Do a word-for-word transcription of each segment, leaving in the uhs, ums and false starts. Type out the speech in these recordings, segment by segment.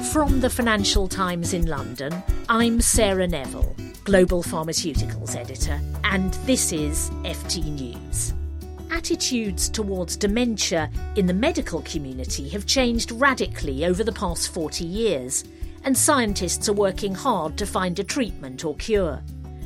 From the Financial Times in London, I'm Sarah Neville, Global Pharmaceuticals Editor, and this is F T News. Attitudes towards dementia in the medical community have changed radically over the past forty years, and scientists are working hard to find a treatment or cure.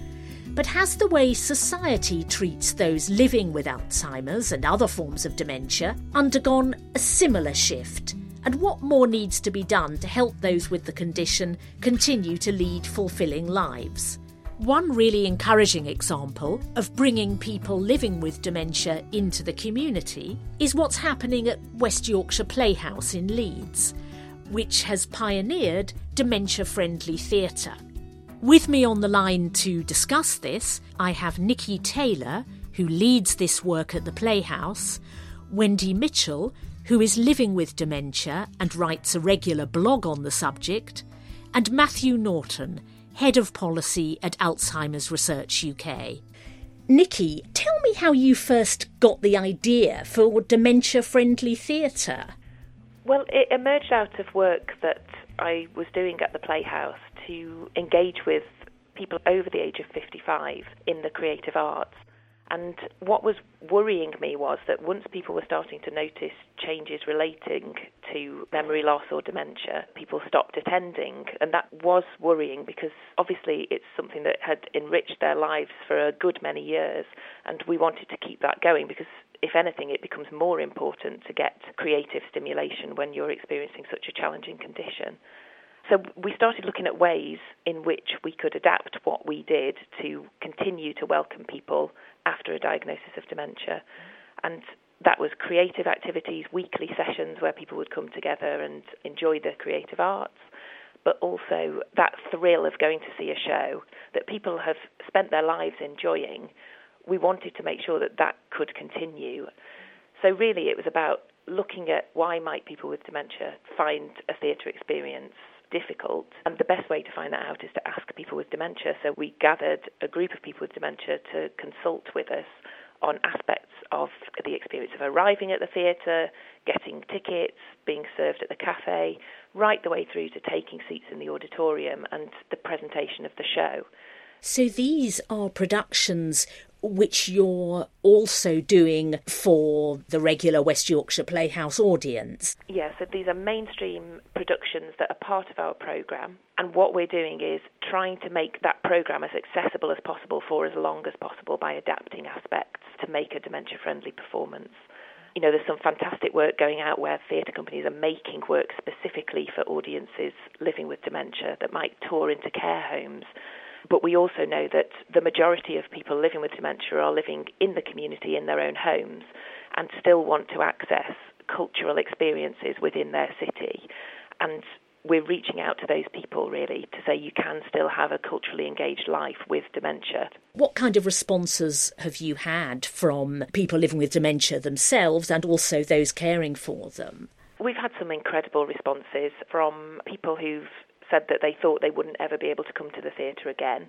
But has the way society treats those living with Alzheimer's and other forms of dementia undergone a similar shift? And what more needs to be done to help those with the condition continue to lead fulfilling lives? One really encouraging example of bringing people living with dementia into the community is what's happening at West Yorkshire Playhouse in Leeds, which has pioneered dementia-friendly theatre. With me on the line to discuss this, I have Nikki Taylor, who leads this work at the Playhouse, Wendy Mitchell, who is living with dementia and writes a regular blog on the subject, and Matthew Norton, Head of Policy at Alzheimer's Research U K. Nikki, tell me how you first got the idea for dementia-friendly theatre. Well, it emerged out of work that I was doing at the Playhouse to engage with people over the age of fifty-five in the creative arts. And what was worrying me was that once people were starting to notice changes relating to memory loss or dementia, people stopped attending. And that was worrying because obviously it's something that had enriched their lives for a good many years. And we wanted to keep that going because, if anything, it becomes more important to get creative stimulation when you're experiencing such a challenging condition. So we started looking at ways in which we could adapt what we did to continue to welcome people after a diagnosis of dementia. And that was creative activities, weekly sessions where people would come together and enjoy the creative arts, but also that thrill of going to see a show that people have spent their lives enjoying. We wanted to make sure that that could continue. So really it was about looking at why might people with dementia find a theatre experience difficult, and the best way to find that out is to ask people with dementia. So we gathered a group of people with dementia to consult with us on aspects of the experience of arriving at the theatre, getting tickets, being served at the cafe, right the way through to taking seats in the auditorium and the presentation of the show. So these are productions which you're also doing for the regular West Yorkshire Playhouse audience? Yes, so these are mainstream productions that are part of our programme, and what we're doing is trying to make that programme as accessible as possible for as long as possible by adapting aspects to make a dementia-friendly performance. You know, there's some fantastic work going out where theatre companies are making work specifically for audiences living with dementia that might tour into care homes. But we also know that the majority of people living with dementia are living in the community in their own homes and still want to access cultural experiences within their city. And we're reaching out to those people, really, to say you can still have a culturally engaged life with dementia. What kind of responses have you had from people living with dementia themselves and also those caring for them? We've had some incredible responses from people who've said that they thought they wouldn't ever be able to come to the theatre again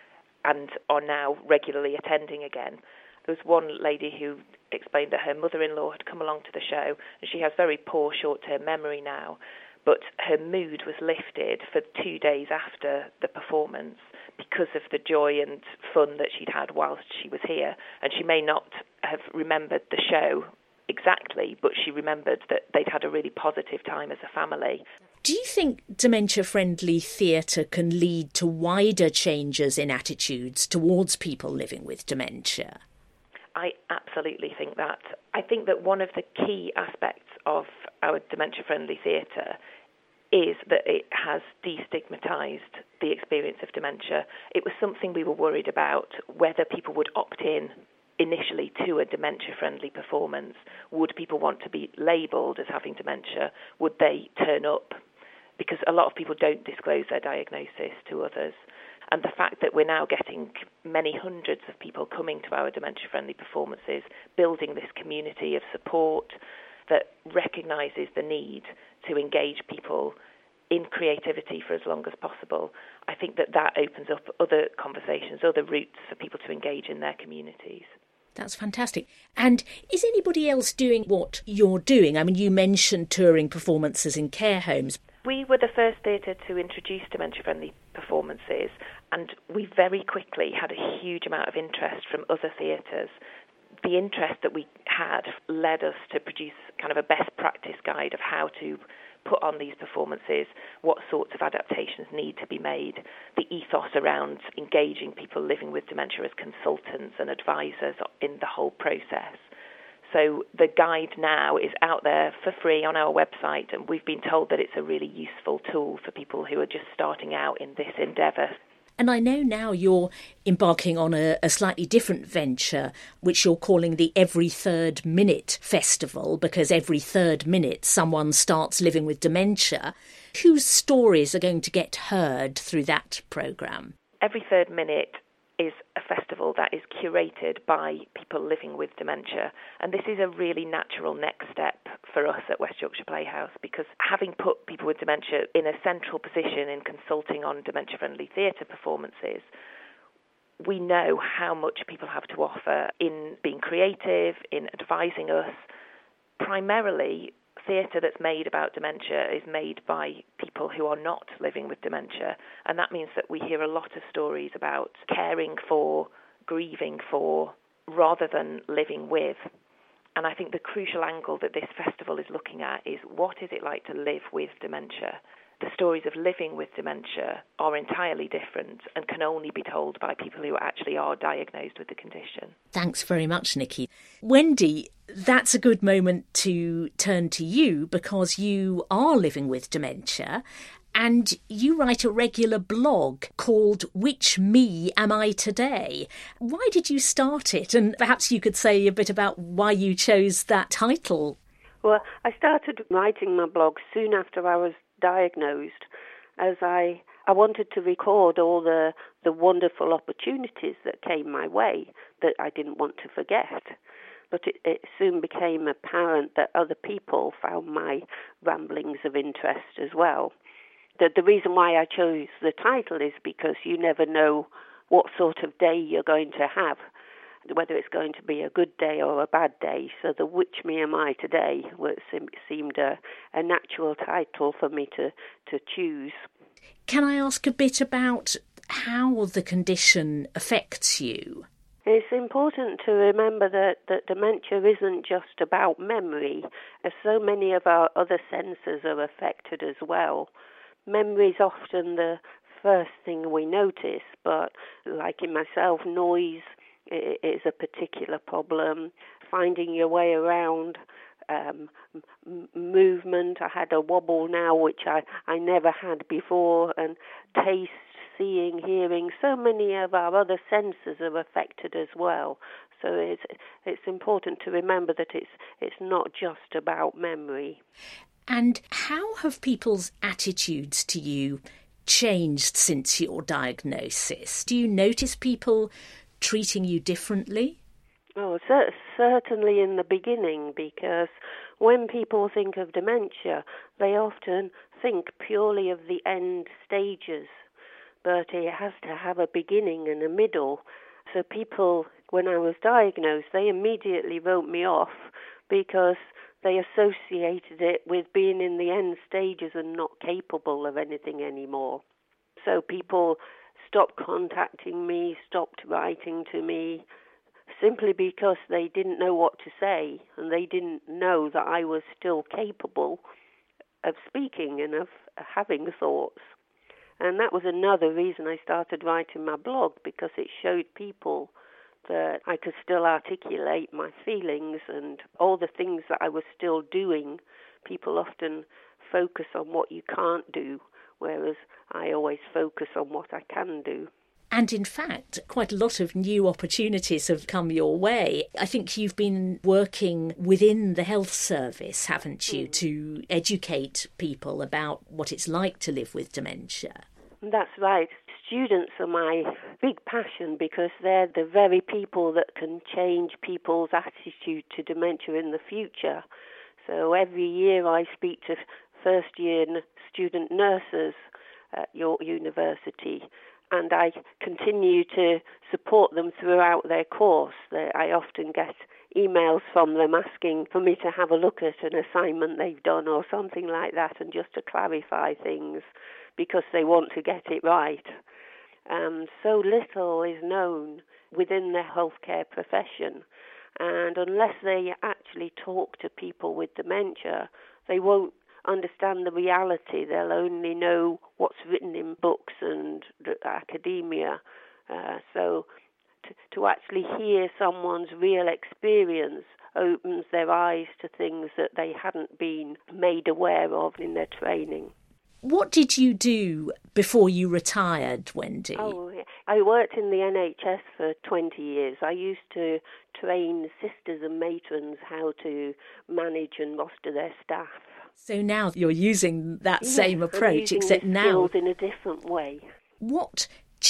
and are now regularly attending again. There was one lady who explained that her mother-in-law had come along to the show and she has very poor short-term memory now, but her mood was lifted for two days after the performance because of the joy and fun that she'd had whilst she was here. And she may not have remembered the show exactly, but she remembered that they'd had a really positive time as a family. Do you think dementia-friendly theatre can lead to wider changes in attitudes towards people living with dementia? I absolutely think that. I think that one of the key aspects of our dementia-friendly theatre is that it has destigmatised the experience of dementia. It was something we were worried about, whether people would opt in initially to a dementia-friendly performance. Would people want to be labelled as having dementia? Would they turn up? Because a lot of people don't disclose their diagnosis to others. And the fact that we're now getting many hundreds of people coming to our dementia-friendly performances, building this community of support that recognises the need to engage people in creativity for as long as possible, I think that that opens up other conversations, other routes for people to engage in their communities. That's fantastic. And is anybody else doing what you're doing? I mean, you mentioned touring performances in care homes. We were the first theatre to introduce dementia-friendly performances, and we very quickly had a huge amount of interest from other theatres. The interest that we had led us to produce kind of a best practice guide of how to put on these performances, what sorts of adaptations need to be made, the ethos around engaging people living with dementia as consultants and advisors in the whole process. So the guide now is out there for free on our website, and we've been told that it's a really useful tool for people who are just starting out in this endeavour. And I know now you're embarking on a, a slightly different venture, which you're calling the Every Third Minute Festival, because every third minute someone starts living with dementia. Whose stories are going to get heard through that programme? Every Third Minute is a festival that is curated by people living with dementia. And this is a really natural next step for us at West Yorkshire Playhouse, because having put people with dementia in a central position in consulting on dementia-friendly theatre performances, we know how much people have to offer in being creative, in advising us. Primarily, theatre that's made about dementia is made by people who are not living with dementia, and that means that we hear a lot of stories about caring for, grieving for, rather than living with. And I think the crucial angle that this festival is looking at is, what is it like to live with dementia? The stories of living with dementia are entirely different and can only be told by people who actually are diagnosed with the condition. Thanks very much, Nikki. Wendy, that's a good moment to turn to you, because you are living with dementia and you write a regular blog called Which Me Am I Today? Why did you start it? And perhaps you could say a bit about why you chose that title. Well, I started writing my blog soon after I was diagnosed, as I I wanted to record all the, the wonderful opportunities that came my way that I didn't want to forget. But it, it soon became apparent that other people found my ramblings of interest as well. The, the reason why I chose the title is because you never know what sort of day you're going to have, whether it's going to be a good day or a bad day. So the Which Me Am I Today seemed a, a natural title for me to, to choose. Can I ask a bit about how the condition affects you? It's important to remember that, that dementia isn't just about memory, as so many of our other senses are affected as well. Memory is often the first thing we notice, but like in myself, noise is a particular problem. Finding your way around, um, m- movement. I had a wobble now, which I, I never had before, and taste, seeing, hearing. So many of our other senses are affected as well. So it's it's important to remember that it's it's not just about memory. And how have people's attitudes to you changed since your diagnosis? Do you notice people treating you differently? Oh, cer- certainly in the beginning, because when people think of dementia, they often think purely of the end stages, but it has to have a beginning and a middle. So people, when I was diagnosed, they immediately wrote me off because they associated it with being in the end stages and not capable of anything anymore. So people stopped contacting me, stopped writing to me, simply because they didn't know what to say, and they didn't know that I was still capable of speaking and of having thoughts. And that was another reason I started writing my blog, because it showed people that I could still articulate my feelings and all the things that I was still doing. People often focus on what you can't do, whereas I always focus on what I can do. And in fact, quite a lot of new opportunities have come your way. I think you've been working within the health service, haven't you, mm. to educate people about what it's like to live with dementia. That's right. Students are my big passion, because they're the very people that can change people's attitude to dementia in the future. So every year I speak to first-year student nurses at York University, and I continue to support them throughout their course. I often get emails from them asking for me to have a look at an assignment they've done or something like that, and just to clarify things because they want to get it right. Um, so little is known within the healthcare profession, and unless they actually talk to people with dementia, they won't understand the reality. They'll only know what's written in books and academia. Uh, so to, to actually hear someone's real experience opens their eyes to things that they hadn't been made aware of in their training. What did you do before you retired, Wendy? Oh, I worked in the N H S for twenty years. I used to train sisters and matrons how to manage and roster their staff. So now you're using that yes, same approach, I'm using except the now skills in a different way. What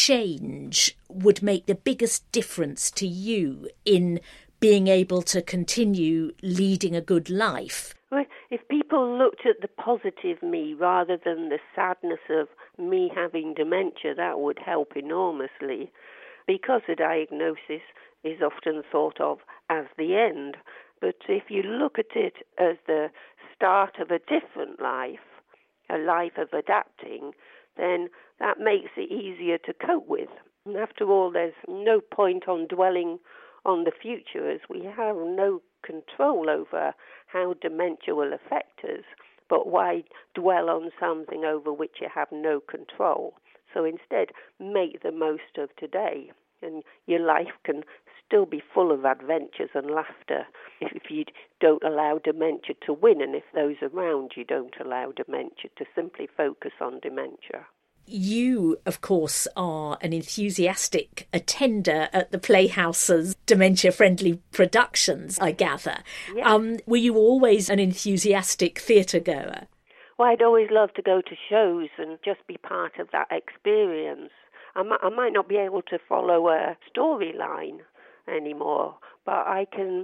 change would make the biggest difference to you in being able to continue leading a good life? Well, if people looked at the positive me rather than the sadness of me having dementia, that would help enormously, because a diagnosis is often thought of as the end. But if you look at it as the start of a different life, a life of adapting, then that makes it easier to cope with. And after all, there's no point on dwelling on the future, as we have no control over how dementia will affect us, but why dwell on something over which you have no control? So instead, make the most of today, and your life can still be full of adventures and laughter if you don't allow dementia to win, and if those around you don't allow dementia to simply focus on dementia. You, of course, are an enthusiastic attender at the Playhouse's dementia-friendly productions, I gather. Yes. Um, were you always an enthusiastic theatre goer? Well, I'd always love to go to shows and just be part of that experience. I might, I might not be able to follow a storyline anymore, but I can.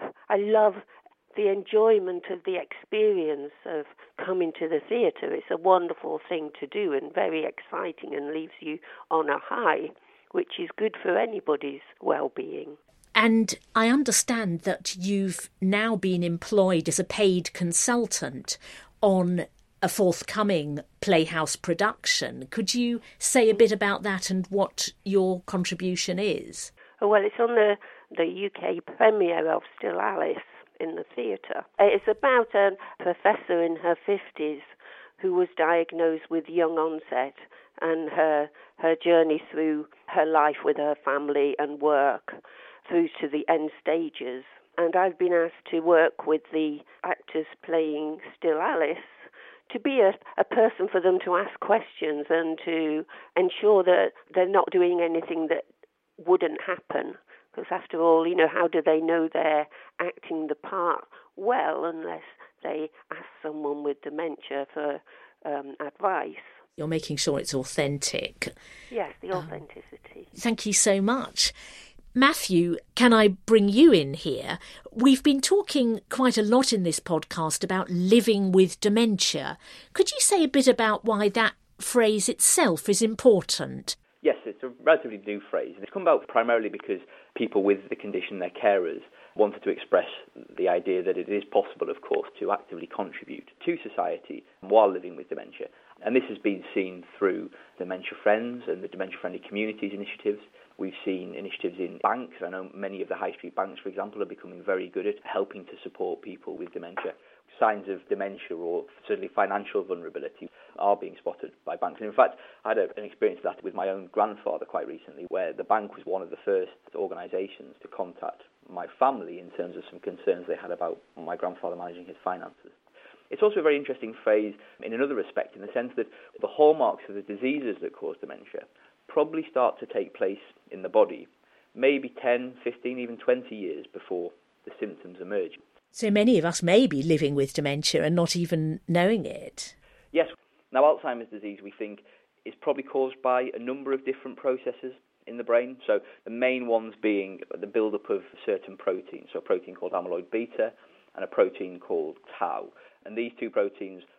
I love the enjoyment of the experience of coming to the theatre. It's a wonderful thing to do and very exciting, and leaves you on a high, which is good for anybody's well-being. And I understand that you've now been employed as a paid consultant on a forthcoming Playhouse production. Could you say a bit about that and what your contribution is? Oh, well, it's on the, the U K premiere of Still Alice in the theatre. It's about a professor in her fifties who was diagnosed with young onset, and her her journey through her life with her family and work through to the end stages. And I've been asked to work with the actors playing Still Alice to be a, a person for them to ask questions and to ensure that they're not doing anything that wouldn't happen. Because after all, you know, how do they know they're acting the part well unless they ask someone with dementia for um, advice? You're making sure it's authentic. Yes, the authenticity. Um, thank you so much. Matthew, can I bring you in here? We've been talking quite a lot in this podcast about living with dementia. Could you say a bit about why that phrase itself is important? Yes, it's a relatively new phrase. It's come about primarily because people with the condition, their carers, wanted to express the idea that it is possible, of course, to actively contribute to society while living with dementia. And this has been seen through Dementia Friends and the Dementia Friendly Communities initiatives. We've seen initiatives in banks. I know many of the high street banks, for example, are becoming very good at helping to support people with dementia. Signs of dementia or certainly financial vulnerability are being spotted by banks. And in fact, I had a, an experience of that with my own grandfather quite recently, where the bank was one of the first organisations to contact my family in terms of some concerns they had about my grandfather managing his finances. It's also a very interesting phrase in another respect, in the sense that the hallmarks of the diseases that cause dementia probably start to take place in the body, maybe ten, fifteen, even twenty years before the symptoms emerge. So many of us may be living with dementia and not even knowing it. Yes. Now, Alzheimer's disease, we think, is probably caused by a number of different processes in the brain. So the main ones being the build-up of certain proteins, so a protein called amyloid beta and a protein called tau. And these two proteins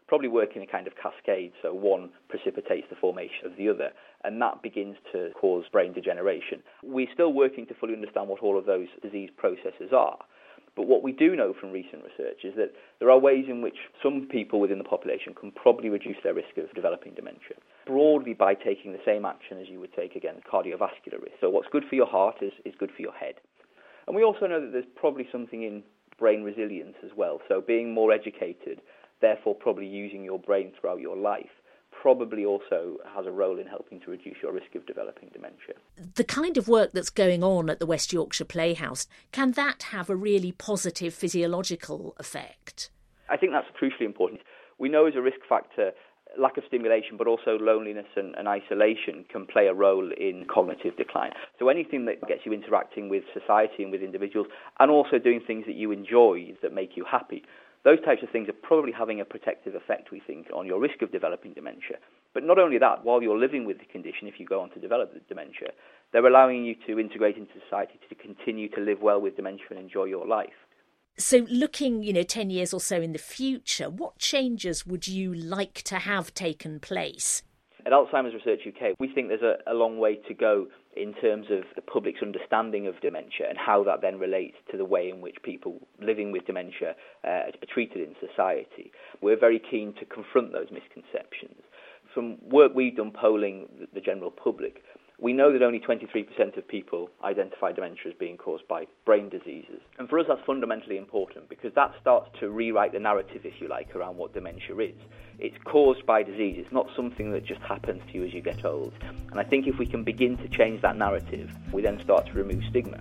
probably work in a kind of cascade, so one precipitates the formation of the other, and that begins to cause brain degeneration. We're still working to fully understand what all of those disease processes are. But what we do know from recent research is that there are ways in which some people within the population can probably reduce their risk of developing dementia, broadly by taking the same action as you would take against cardiovascular risk. So what's good for your heart is, is good for your head. And we also know that there's probably something in brain resilience as well. So being more educated, therefore probably using your brain throughout your life, probably also has a role in helping to reduce your risk of developing dementia. The kind of work that's going on at the West Yorkshire Playhouse, can that have a really positive physiological effect? I think that's crucially important. We know as a risk factor, lack of stimulation, but also loneliness and, and isolation can play a role in cognitive decline. So anything that gets you interacting with society and with individuals, and also doing things that you enjoy, that make you happy, those types of things are probably having a protective effect, we think, on your risk of developing dementia. But not only that, while you're living with the condition, if you go on to develop the dementia, they're allowing you to integrate into society, to continue to live well with dementia and enjoy your life. So looking, you know, ten years or so in the future, what changes would you like to have taken place? At Alzheimer's Research U K, we think there's a, a long way to go in terms of the public's understanding of dementia and how that then relates to the way in which people living with dementia uh, are treated in society. We're very keen to confront those misconceptions. From work we've done polling the general public, we know that only twenty-three percent of people identify dementia as being caused by brain diseases. And for us, that's fundamentally important because that starts to rewrite the narrative, if you like, around what dementia is. It's caused by disease. It's not something that just happens to you as you get old. And I think if we can begin to change that narrative, we then start to remove stigma.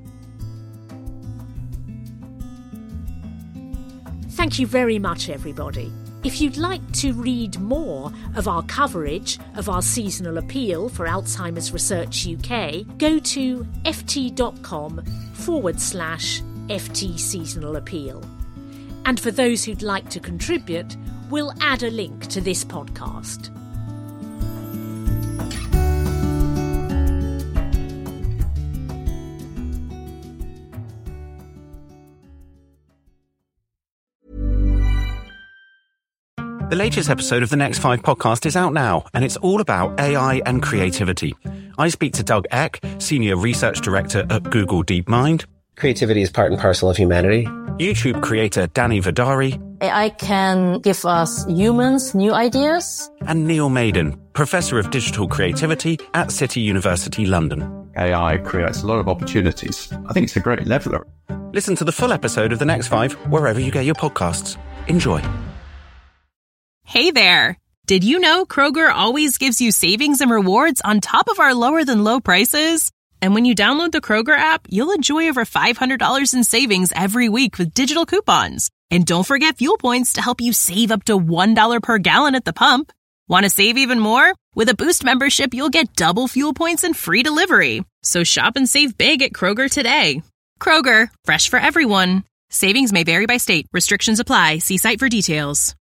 Thank you very much, everybody. If you'd like to read more of our coverage of our seasonal appeal for Alzheimer's Research U K, go to ft.com forward slash FT Seasonal Appeal. And for those who'd like to contribute, we'll add a link to this podcast. The latest episode of the Next Five podcast is out now, and it's all about A I and creativity. I speak to Doug Eck, Senior Research Director at Google DeepMind. Creativity is part and parcel of humanity. YouTube creator Danny Vidari. A I can give us humans new ideas. And Neil Maiden, Professor of Digital Creativity at City University London. A I creates a lot of opportunities. I think it's a great leveler. Listen to the full episode of The Next Five wherever you get your podcasts. Enjoy. Hey there! Did you know Kroger always gives you savings and rewards on top of our lower-than-low prices? And when you download the Kroger app, you'll enjoy over five hundred dollars in savings every week with digital coupons. And don't forget fuel points to help you save up to one dollar per gallon at the pump. Want to save even more? With a Boost membership, you'll get double fuel points and free delivery. So shop and save big at Kroger today. Kroger, fresh for everyone. Savings may vary by state. Restrictions apply. See site for details.